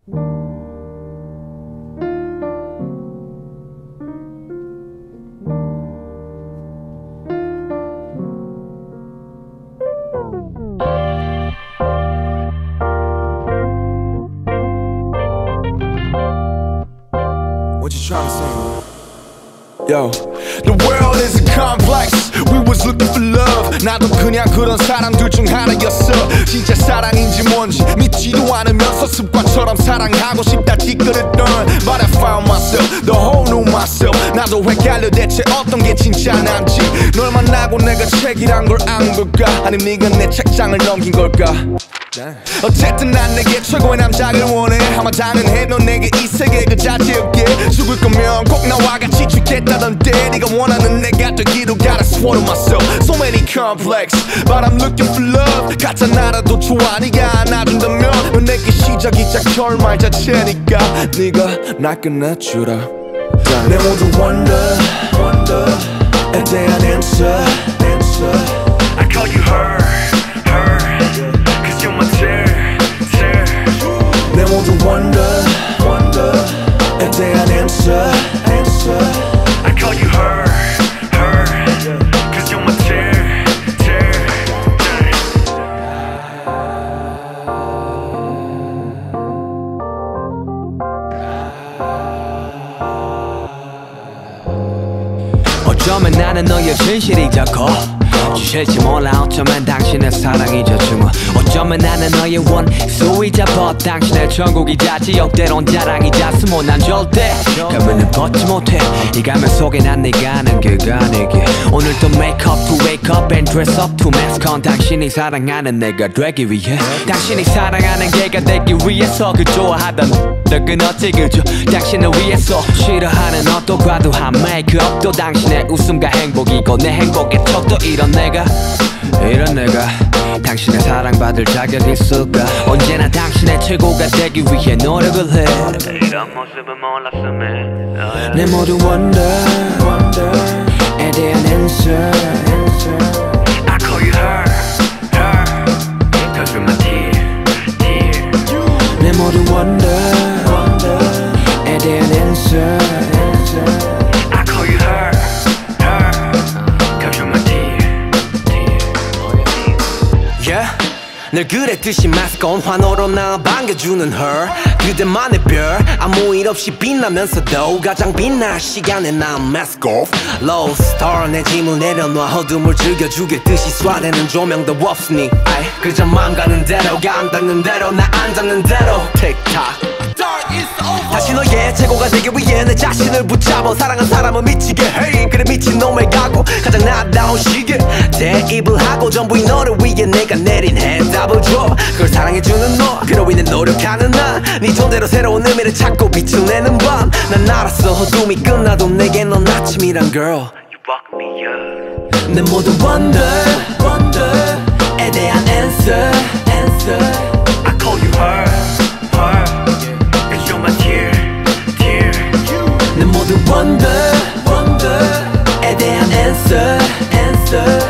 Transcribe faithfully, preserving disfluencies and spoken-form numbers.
What you trying to say? Yo, the world is a complex. We was looking for love. 나도 그냥 그런 사람들 중 하나였어. 진짜 사랑인지 뭔지 믿지도 않으면서 습관처럼 사랑하고 싶다 찌그렸던 But I found myself, the whole new myself. 나도 헷갈려 대체 어떤 게 진짜 남지. 널 만나고 내가 책이란 걸 안 걸까? 아님 네가 내 책장을 넘긴 걸까? 어쨌든 난 내게 최고의 남자를 원해. 아마 당연해 넌 내게 이 세계 그 자체였게. 죽을 거면 꼭 나와 같이 죽겠다던데. 네가 원하는 내가 되기로 gotta swallow myself. So many complex But I'm looking for love. 가짜 나라도 좋아 네가 안아준다면. 넌 내게 시작이자 결말 자체니까 네가 날 끝내주라. 내 모두 wonder Wonder에 대한 answer I call you her 내 모두 wonder, wonder에 대한 answer, answer. I call you her, her, cause you're my tear, tear, 어쩌면 나는 너의 진실이 더 커. 주실지 몰라 어쩌면 당신의 사랑이 저 주문. 어쩌면 나는 너의 원수이자 벗. 당신의 천국이자 지역대론 자랑이자 스모. 난 절대 가면을 벗지 못해. 이 가면 속에 난 네가 아는 그가 내게. 오늘도 make up to wake up and dress up to mask on. 당신이 사랑하는 내가 되기 위해. 당신이 사랑하는 걔가 되기 위해서. 그 좋아하던 너 끊었지 그저 당신을 위해서. 싫어하는 어떤 과도한 메이크업도 당신의 웃음과 행복이고 내 행복의 척도. 이런 내가 이런 내가 당신의 사랑받을 자격이 있을까? 언제나 당신의 최고가 되기 위해 노력을 해. 이런 모습은 몰랐음에 내 모두 wonder wonder에 대한 answer I call you her her cause you're my tear tear 내 모두 wonder wonder에 대한 answer I call you her her cause you're my tear 늘 그랬듯이 마스크 온 환호로 나 반겨주는 her. 그대만의 별 아무 일 없이 빛나면서도 가장 빛날 시간에 난 mask off. Low star 내 짐을 내려놔 어둠을 즐겨주길 듯이 쏴대는 조명도 없으니 아이 그저 맘 가는 대로 감 닿는 대로 나 안 닿는 대로 틱탁. 다시 너의 최고가 되기 위해 내 자신을 붙잡아. 사랑한 사람은 미치게 해. 그래 미친놈을 갖고 가장 나다운 시계 대입을 하고 전부 이 너를 위해 내가 내린 해답을 줘. 그걸 사랑해주는 너 그로 인해 노력하는 나. 네 존재로 새로운 의미를 찾고 빛을 내는 밤. 난 알았어 어둠이 끝나도 내게 넌 아침이란 girl. You woke me up. 내 모두 wonder wonder에 대한 answer answer I call you her her cause you're my tear tear 내 모두 wonder wonder에 대한 answer answer